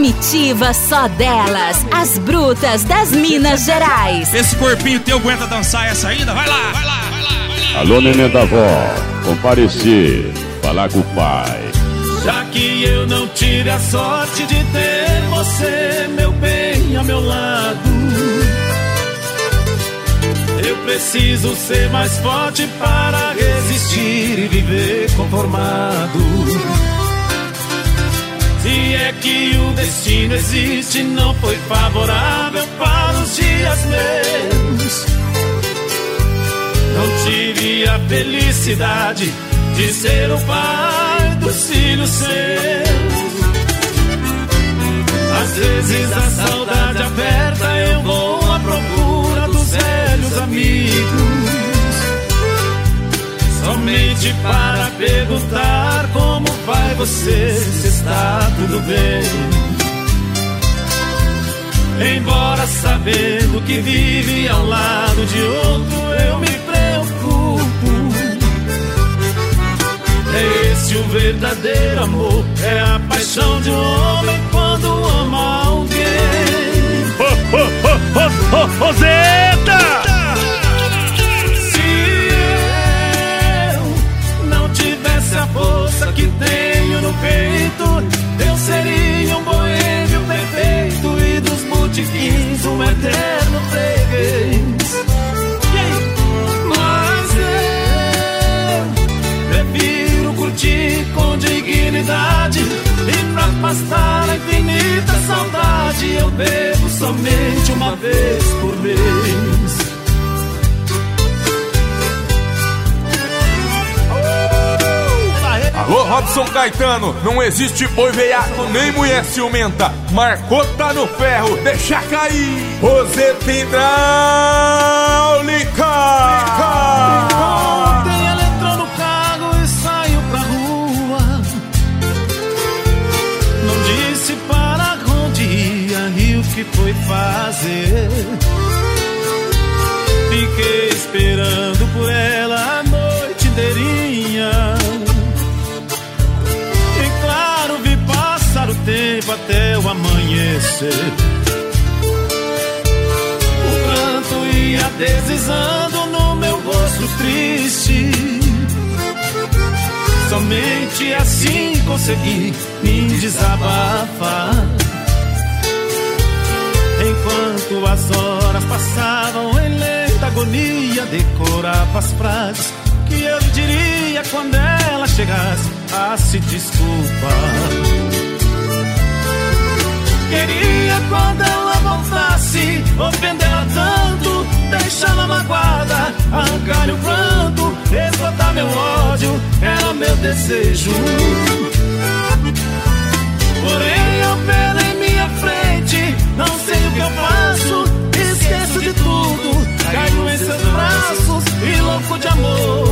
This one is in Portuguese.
comitiva só delas, as brutas das Minas Gerais. Esse corpinho teu aguenta dançar essa ainda? Vai lá, vai lá, vai lá, vai lá. Alô, neném da avó, comparecer, falar com o pai. Já que eu não tive a sorte de ter você, meu bem, ao meu lado, eu preciso ser mais forte para resistir e viver conformado. Se é que o destino existe, não foi favorável para os dias meus. Não tive a felicidade de ser o pai dos filhos seus. Às vezes a saudade aperta, eu vou à procura dos velhos amigos, somente para perguntar como vai você, se está tudo bem. Embora sabendo que vive ao lado de outro, eu me preocupo. É esse o verdadeiro amor, é a paixão de um homem quando ama alguém. Roseta! Se eu não tivesse a força que tenho no peito, eu seria um boêmio perfeito e dos botequins um eterno freguês. Mas eu prefiro curtir com dignidade, e pra afastar a infinita saudade eu bebo somente uma vez por mês. Alô, Robson Caetano, não existe boi veiaco nem mulher ciumenta. Marcou, tá no ferro, deixa cair. Roseta hidráulica. Ontem ela entrou no carro e saiu pra rua, não disse para onde ia e o que foi fazer. Fiquei esperando por ela a noite inteirinha, o tempo até o amanhecer. O pranto ia deslizando no meu rosto triste, somente assim consegui me desabafar. Enquanto as horas passavam em lenta agonia, decorava as frases que eu diria quando ela chegasse a se desculpar. Queria quando ela voltasse, ofendê-la tanto, deixá-la magoada, arrancar-lhe o pranto, esgotar meu ódio, era meu desejo. Porém eu pela em minha frente, não sei o que eu faço, esqueço de tudo, caio em seus braços e louco de amor.